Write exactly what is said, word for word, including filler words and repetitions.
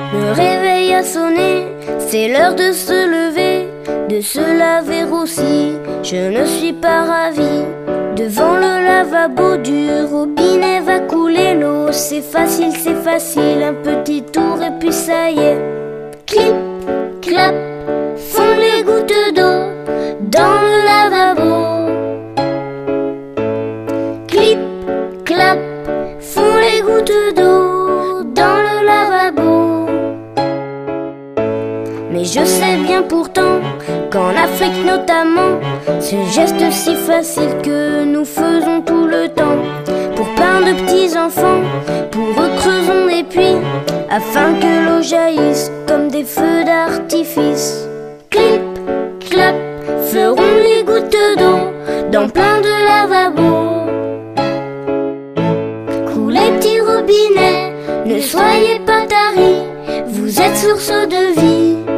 Le réveil a sonné, c'est l'heure de se lever, de se laver aussi. Je ne suis pas ravie. Devant le lavabo du robinet va couler l'eau. C'est facile, c'est facile, un petit tour et puis ça y est. Clip, clap, font les gouttes d'eau dans le lavabo. Clip, clap, font les gouttes d'eau dans le lavabo. Mais je sais bien pourtant qu'en Afrique notamment, ce geste si facile que nous faisons tout le temps. Pour plein de petits enfants, pour eux creusons des puits, afin que l'eau jaillisse comme des feux d'artifice. Clip, clap, feront les gouttes d'eau dans plein de lavabos. Coulez petits robinets, ne soyez pas taris, vous êtes source de vie.